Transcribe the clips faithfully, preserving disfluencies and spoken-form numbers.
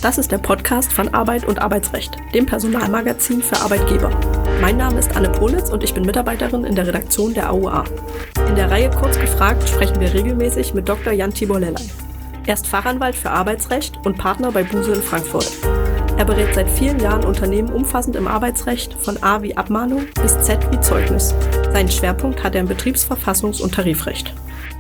Das ist der Podcast von Arbeit und Arbeitsrecht, dem Personalmagazin für Arbeitgeber. Mein Name ist Anne Politz und ich bin Mitarbeiterin in der Redaktion der A U A. In der Reihe Kurz gefragt sprechen wir regelmäßig mit Doktor Jan Tibor Lellay. Er ist Fachanwalt für Arbeitsrecht und Partner bei Buse in Frankfurt. Er berät seit vielen Jahren Unternehmen umfassend im Arbeitsrecht, von A wie Abmahnung bis Z wie Zeugnis. Seinen Schwerpunkt hat er im Betriebsverfassungs- und Tarifrecht.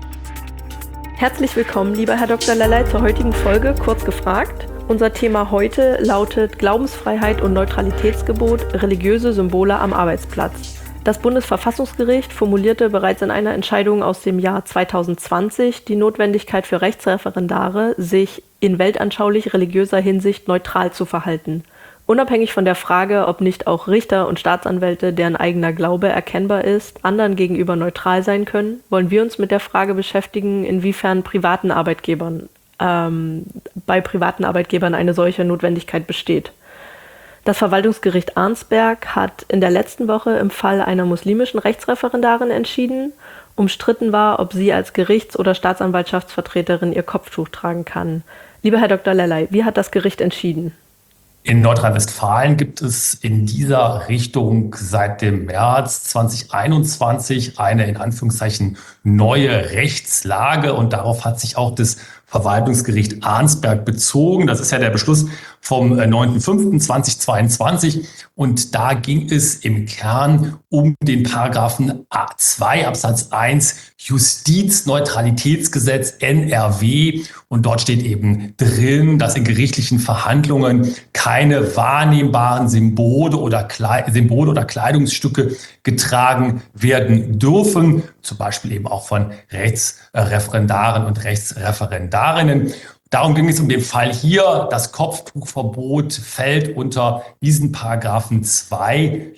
Herzlich willkommen, lieber Herr Doktor Lellay, zur heutigen Folge Kurz gefragt. Unser Thema heute lautet Glaubensfreiheit und Neutralitätsgebot, religiöse Symbole am Arbeitsplatz. Das Bundesverfassungsgericht formulierte bereits in einer Entscheidung aus dem Jahr zweitausendzwanzig die Notwendigkeit für Rechtsreferendare, sich in weltanschaulich religiöser Hinsicht neutral zu verhalten. Unabhängig von der Frage, ob nicht auch Richter und Staatsanwälte, deren eigener Glaube erkennbar ist, anderen gegenüber neutral sein können, wollen wir uns mit der Frage beschäftigen, inwiefern privaten Arbeitgebern, ähm, bei privaten Arbeitgebern eine solche Notwendigkeit besteht. Das Verwaltungsgericht Arnsberg hat in der letzten Woche im Fall einer muslimischen Rechtsreferendarin entschieden. Umstritten war, ob sie als Gerichts- oder Staatsanwaltschaftsvertreterin ihr Kopftuch tragen kann. Lieber Herr Doktor Lellay, wie hat das Gericht entschieden? In Nordrhein-Westfalen gibt es in dieser Richtung seit dem März zweitausendeinundzwanzig eine in Anführungszeichen neue Rechtslage und darauf hat sich auch das Verwaltungsgericht Arnsberg bezogen. Das ist ja der Beschluss vom neunten fünften zweitausendzweiundzwanzig und da ging es im Kern um den Paragraphen zwei Absatz eins Justizneutralitätsgesetz N R W und dort steht eben drin, dass in gerichtlichen Verhandlungen keine wahrnehmbaren Symbole oder, Kle- Symbole oder Kleidungsstücke getragen werden dürfen, zum Beispiel eben auch von Rechtsreferendaren und Rechtsreferendarinnen. Darum ging es um den Fall hier. Das Kopftuchverbot fällt unter diesen Paragraphen zwei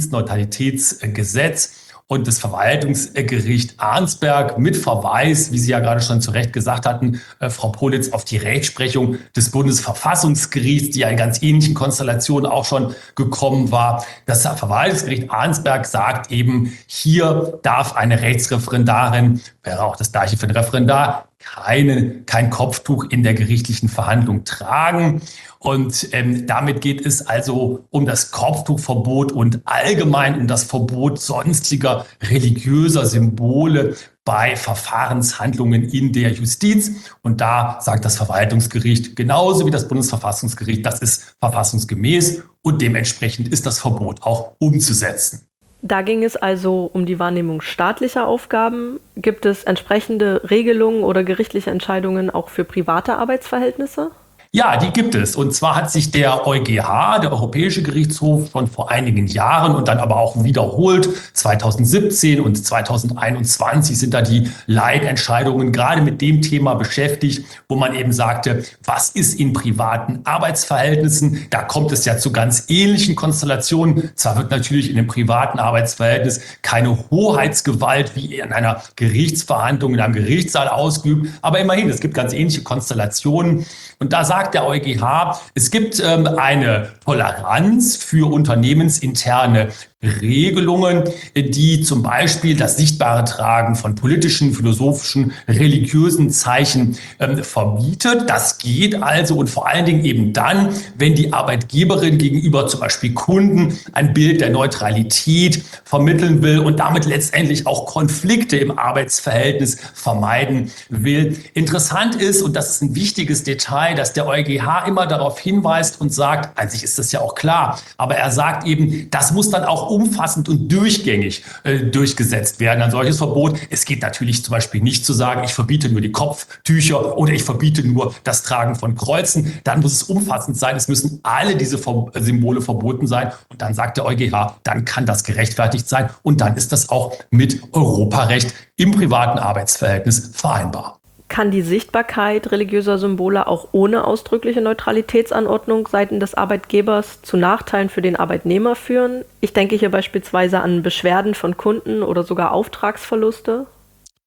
Justizneutralitätsgesetz. Und das Verwaltungsgericht Arnsberg mit Verweis, wie Sie ja gerade schon zu Recht gesagt hatten, äh, Frau Politz, auf die Rechtsprechung des Bundesverfassungsgerichts, die ja in ganz ähnlichen Konstellationen auch schon gekommen war. Das Verwaltungsgericht Arnsberg sagt eben, hier darf eine Rechtsreferendarin, wäre auch das gleiche für den Referendar, keine, kein Kopftuch in der gerichtlichen Verhandlung tragen. Und ähm, damit geht es also um das Kopftuchverbot und allgemein um das Verbot sonstiger religiöser Symbole bei Verfahrenshandlungen in der Justiz. Und da sagt das Verwaltungsgericht genauso wie das Bundesverfassungsgericht, das ist verfassungsgemäß und dementsprechend ist das Verbot auch umzusetzen. Da ging es also um die Wahrnehmung staatlicher Aufgaben. Gibt es entsprechende Regelungen oder gerichtliche Entscheidungen auch für private Arbeitsverhältnisse? Ja, die gibt es. Und zwar hat sich der EuGH, der Europäische Gerichtshof, schon vor einigen Jahren und dann aber auch wiederholt, zweitausendsiebzehn und zweitausendeinundzwanzig sind da die Leitentscheidungen gerade mit dem Thema beschäftigt, wo man eben sagte, was ist in privaten Arbeitsverhältnissen? Da kommt es ja zu ganz ähnlichen Konstellationen. Zwar wird natürlich in einem privaten Arbeitsverhältnis keine Hoheitsgewalt wie in einer Gerichtsverhandlung in einem Gerichtssaal ausgeübt, aber immerhin, es gibt ganz ähnliche Konstellationen. Und da sagt der EuGH, es gibt ähm, eine Toleranz für unternehmensinterne Regelungen, die zum Beispiel das sichtbare Tragen von politischen, philosophischen, religiösen Zeichen ähm, verbietet. Das geht also und vor allen Dingen eben dann, wenn die Arbeitgeberin gegenüber zum Beispiel Kunden ein Bild der Neutralität vermitteln will und damit letztendlich auch Konflikte im Arbeitsverhältnis vermeiden will. Interessant ist, und das ist ein wichtiges Detail, dass der EuGH immer darauf hinweist und sagt, an sich ist das ja auch klar, aber er sagt eben, das muss dann auch umfassend und durchgängig äh, durchgesetzt werden, ein solches Verbot. Es geht natürlich zum Beispiel nicht zu sagen, ich verbiete nur die Kopftücher oder ich verbiete nur das Tragen von Kreuzen. Dann muss es umfassend sein. Es müssen alle diese Ver- Symbole verboten sein. Und dann sagt der EuGH, dann kann das gerechtfertigt sein. Und dann ist das auch mit Europarecht im privaten Arbeitsverhältnis vereinbar. Kann die Sichtbarkeit religiöser Symbole auch ohne ausdrückliche Neutralitätsanordnung seitens des Arbeitgebers zu Nachteilen für den Arbeitnehmer führen? Ich denke hier beispielsweise an Beschwerden von Kunden oder sogar Auftragsverluste.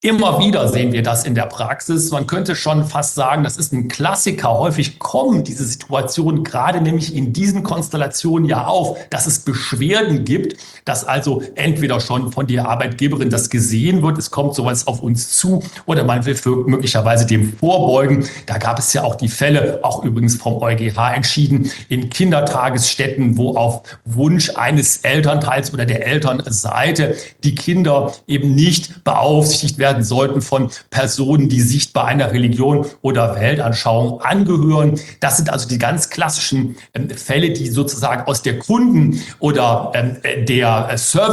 Immer wieder sehen wir das in der Praxis. Man könnte schon fast sagen, das ist ein Klassiker. Häufig kommen diese Situationen gerade nämlich in diesen Konstellationen ja auf, dass es Beschwerden gibt, dass also entweder schon von der Arbeitgeberin das gesehen wird, es kommt sowas auf uns zu, oder man will für möglicherweise dem vorbeugen. Da gab es ja auch die Fälle, auch übrigens vom EuGH entschieden, in Kindertagesstätten, wo auf Wunsch eines Elternteils oder der Elternseite die Kinder eben nicht beaufsichtigt werden sollten von Personen, die sichtbar einer Religion oder Weltanschauung angehören. Das sind also die ganz klassischen ähm, Fälle, die sozusagen aus der Kunden- oder ähm, der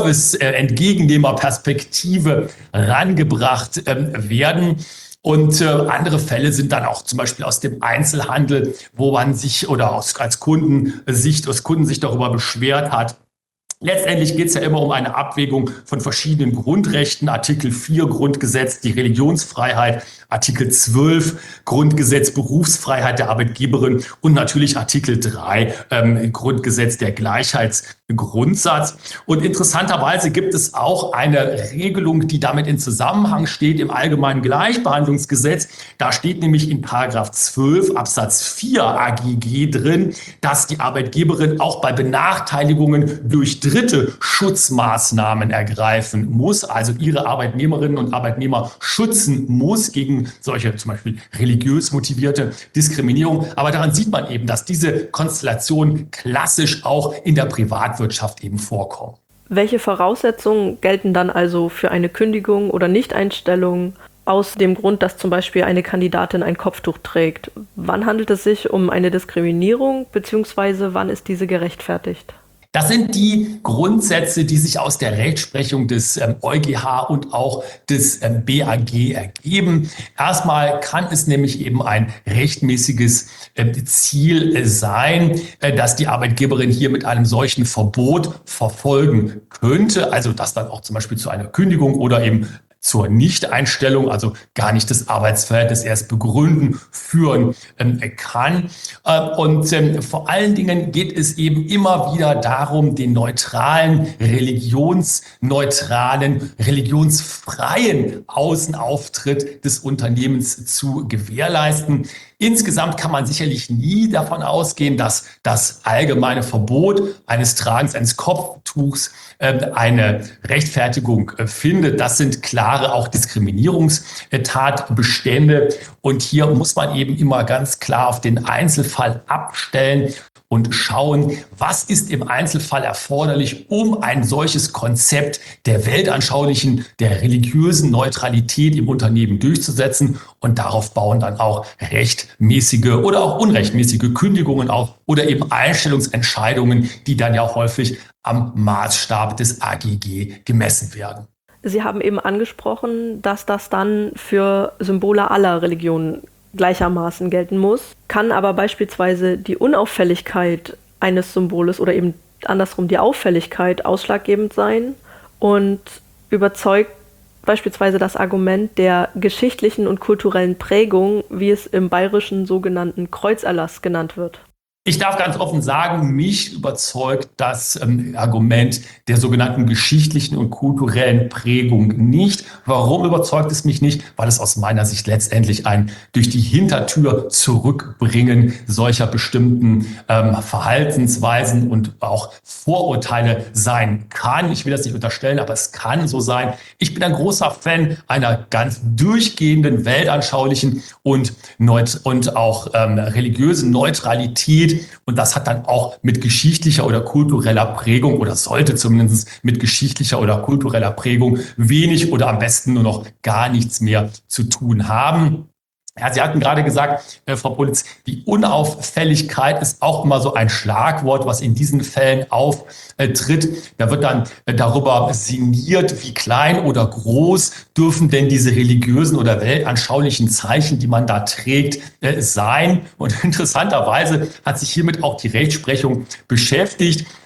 Service-Entgegennehmerperspektive rangebracht ähm, werden. Und äh, andere Fälle sind dann auch zum Beispiel aus dem Einzelhandel, wo man sich oder aus, als Kundensicht, aus Kundensicht darüber beschwert hat. Letztendlich geht es ja immer um eine Abwägung von verschiedenen Grundrechten. Artikel vier Grundgesetz, die Religionsfreiheit, Artikel zwölf Grundgesetz, Berufsfreiheit der Arbeitgeberin und natürlich Artikel drei ähm, Grundgesetz, der Gleichheitsgrundsatz. Und interessanterweise gibt es auch eine Regelung, die damit in Zusammenhang steht im Allgemeinen Gleichbehandlungsgesetz. Da steht nämlich in Paragraph zwölf Absatz vier A G G drin, dass die Arbeitgeberin auch bei Benachteiligungen durch Dritte Schutzmaßnahmen ergreifen muss, also ihre Arbeitnehmerinnen und Arbeitnehmer schützen muss gegen solche zum Beispiel religiös motivierte Diskriminierung. Aber daran sieht man eben, dass diese Konstellationen klassisch auch in der Privatwirtschaft eben vorkommen. Welche Voraussetzungen gelten dann also für eine Kündigung oder Nichteinstellung aus dem Grund, dass zum Beispiel eine Kandidatin ein Kopftuch trägt? Wann handelt es sich um eine Diskriminierung, beziehungsweise wann ist diese gerechtfertigt? Das sind die Grundsätze, die sich aus der Rechtsprechung des ähm, EuGH und auch des ähm, B A G ergeben. Erstmal kann es nämlich eben ein rechtmäßiges äh, Ziel äh, sein, äh, dass die Arbeitgeberin hier mit einem solchen Verbot verfolgen könnte. Also dass dann auch zum Beispiel zu einer Kündigung oder eben zur Nichteinstellung, also gar nicht das Arbeitsverhältnis erst begründen, führen ähm, kann. Äh, und ähm, vor allen Dingen geht es eben immer wieder darum, den neutralen, religionsneutralen, religionsfreien Außenauftritt des Unternehmens zu gewährleisten. Insgesamt kann man sicherlich nie davon ausgehen, dass das allgemeine Verbot eines Tragens eines Kopftuchs äh, eine Rechtfertigung äh, findet. Das sind klare auch Diskriminierungstatbestände. Und hier muss man eben immer ganz klar auf den Einzelfall abstellen und schauen, was ist im Einzelfall erforderlich, um ein solches Konzept der weltanschaulichen, der religiösen Neutralität im Unternehmen durchzusetzen. Und darauf bauen dann auch rechtmäßige oder auch unrechtmäßige Kündigungen auf oder eben Einstellungsentscheidungen, die dann ja häufig am Maßstab des A G G gemessen werden. Sie haben eben angesprochen, dass das dann für Symbole aller Religionen gleichermaßen gelten muss, kann aber beispielsweise die Unauffälligkeit eines Symboles oder eben andersrum die Auffälligkeit ausschlaggebend sein und überzeugt beispielsweise das Argument der geschichtlichen und kulturellen Prägung, wie es im Bayerischen sogenannten Kreuzerlass genannt wird. Ich darf ganz offen sagen, mich überzeugt das ähm, Argument der sogenannten geschichtlichen und kulturellen Prägung nicht. Warum überzeugt es mich nicht? Weil es aus meiner Sicht letztendlich ein durch die Hintertür zurückbringen solcher bestimmten ähm, Verhaltensweisen und auch Vorurteile sein kann. Ich will das nicht unterstellen, aber es kann so sein. Ich bin ein großer Fan einer ganz durchgehenden weltanschaulichen und, neut- und auch ähm, religiösen Neutralität. Und das hat dann auch mit geschichtlicher oder kultureller Prägung oder sollte zumindest mit geschichtlicher oder kultureller Prägung wenig oder am besten nur noch gar nichts mehr zu tun haben. Ja, Sie hatten gerade gesagt, äh, Frau Politz, die Unauffälligkeit ist auch immer so ein Schlagwort, was in diesen Fällen auftritt. Da wird dann äh, darüber sinniert, wie klein oder groß dürfen denn diese religiösen oder weltanschaulichen Zeichen, die man da trägt, äh, sein. Und interessanterweise hat sich hiermit auch die Rechtsprechung beschäftigt.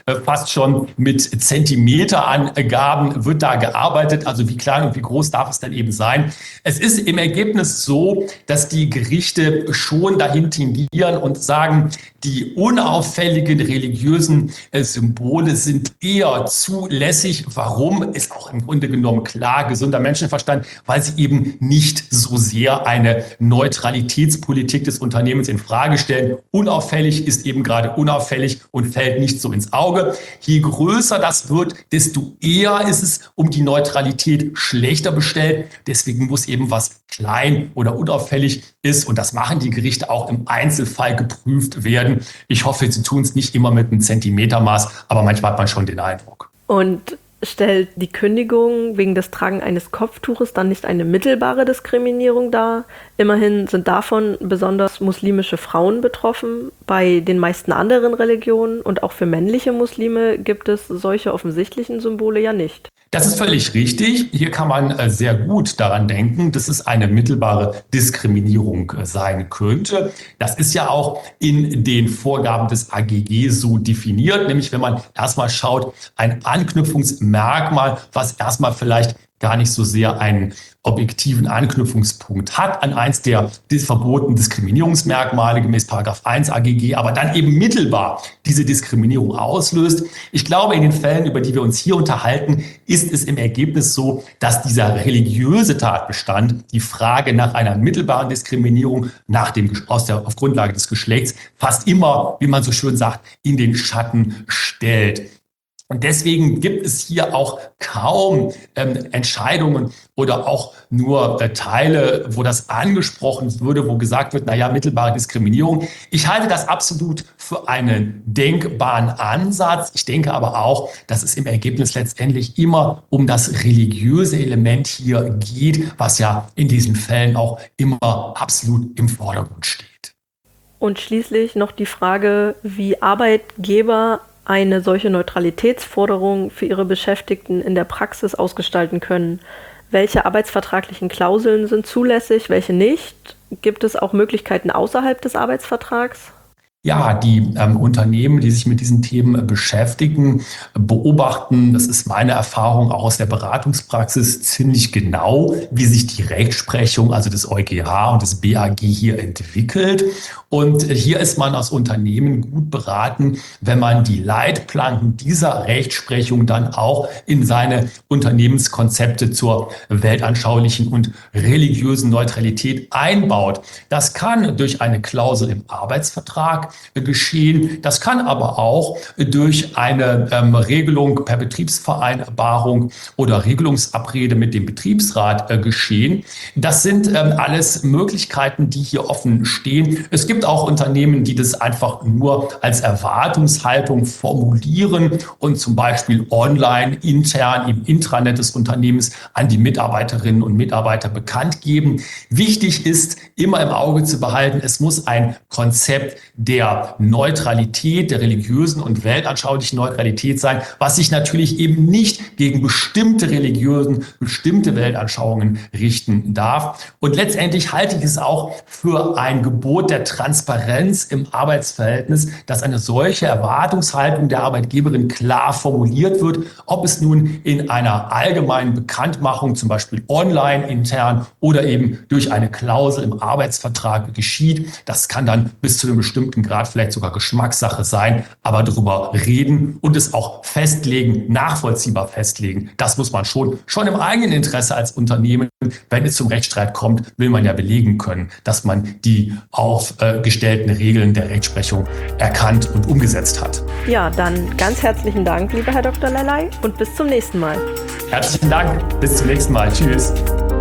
äh, fast schon mit Zentimeterangaben wird da gearbeitet. Also wie klein und wie groß darf es denn eben sein? Es ist im Ergebnis so, dass die Gerichte schon dahin tendieren und sagen, die unauffälligen religiösen äh, Symbole sind eher zulässig. Warum? Ist auch im Grunde genommen klar, gesunder Menschenverstand, weil sie eben nicht so sehr eine Neutralitätspolitik des Unternehmens in Frage stellen. Unauffällig ist eben gerade unauffällig und fällt nicht so ins Auge. Je größer das wird, desto eher ist es um die Neutralität schlechter bestellt. Deswegen muss eben was klein oder unauffällig ist, und das machen die Gerichte auch im Einzelfall, geprüft werden. Ich hoffe, sie tun es nicht immer mit einem Zentimetermaß, aber manchmal hat man schon den Eindruck. Und stellt die Kündigung wegen des Tragen eines Kopftuches dann nicht eine mittelbare Diskriminierung dar? Immerhin sind davon besonders muslimische Frauen betroffen. Bei den meisten anderen Religionen und auch für männliche Muslime gibt es solche offensichtlichen Symbole ja nicht. Das ist völlig richtig. Hier kann man sehr gut daran denken, dass es eine mittelbare Diskriminierung sein könnte. Das ist ja auch in den Vorgaben des A G G so definiert, nämlich wenn man erstmal schaut, ein Anknüpfungsmerkmal, was erstmal vielleicht gar nicht so sehr einen objektiven Anknüpfungspunkt hat an eins der verbotenen Diskriminierungsmerkmale gemäß Paragraph eins A G G, aber dann eben mittelbar diese Diskriminierung auslöst. Ich glaube, in den Fällen, über die wir uns hier unterhalten, ist es im Ergebnis so, dass dieser religiöse Tatbestand die Frage nach einer mittelbaren Diskriminierung nach dem, aus der, auf Grundlage des Geschlechts fast immer, wie man so schön sagt, in den Schatten stellt. Und deswegen gibt es hier auch kaum ähm, Entscheidungen oder auch nur äh, Teile, wo das angesprochen würde, wo gesagt wird, naja, mittelbare Diskriminierung. Ich halte das absolut für einen denkbaren Ansatz. Ich denke aber auch, dass es im Ergebnis letztendlich immer um das religiöse Element hier geht, was ja in diesen Fällen auch immer absolut im Vordergrund steht. Und schließlich noch die Frage, wie Arbeitgeber eine solche Neutralitätsforderung für ihre Beschäftigten in der Praxis ausgestalten können. Welche arbeitsvertraglichen Klauseln sind zulässig, welche nicht? Gibt es auch Möglichkeiten außerhalb des Arbeitsvertrags? Ja, die ähm, Unternehmen, die sich mit diesen Themen beschäftigen, beobachten, das ist meine Erfahrung auch aus der Beratungspraxis, ziemlich genau, wie sich die Rechtsprechung, also des EuGH und des B A G hier entwickelt. Und hier ist man als Unternehmen gut beraten, wenn man die Leitplanken dieser Rechtsprechung dann auch in seine Unternehmenskonzepte zur weltanschaulichen und religiösen Neutralität einbaut. Das kann durch eine Klausel im Arbeitsvertrag geschehen. Das kann aber auch durch eine ähm, Regelung per Betriebsvereinbarung oder Regelungsabrede mit dem Betriebsrat äh, geschehen. Das sind ähm, alles Möglichkeiten, die hier offen stehen. Es gibt auch Unternehmen, die das einfach nur als Erwartungshaltung formulieren und zum Beispiel online, intern im Intranet des Unternehmens an die Mitarbeiterinnen und Mitarbeiter bekannt geben. Wichtig ist, immer im Auge zu behalten, es muss ein Konzept der Neutralität, der religiösen und weltanschaulichen Neutralität sein, was sich natürlich eben nicht gegen bestimmte Religiösen, bestimmte Weltanschauungen richten darf. Und letztendlich halte ich es auch für ein Gebot der Transparenz im Arbeitsverhältnis, dass eine solche Erwartungshaltung der Arbeitgeberin klar formuliert wird, ob es nun in einer allgemeinen Bekanntmachung, zum Beispiel online, intern oder eben durch eine Klausel im Arbeitsvertrag geschieht. Das kann dann bis zu einem bestimmten Grad vielleicht sogar Geschmackssache sein, aber darüber reden und es auch festlegen, nachvollziehbar festlegen, das muss man schon, schon im eigenen Interesse als Unternehmen, wenn es zum Rechtsstreit kommt, will man ja belegen können, dass man die aufgestellten Regeln der Rechtsprechung erkannt und umgesetzt hat. Ja, dann ganz herzlichen Dank, lieber Herr Doktor Leley, und bis zum nächsten Mal. Herzlichen Dank, bis zum nächsten Mal. Tschüss.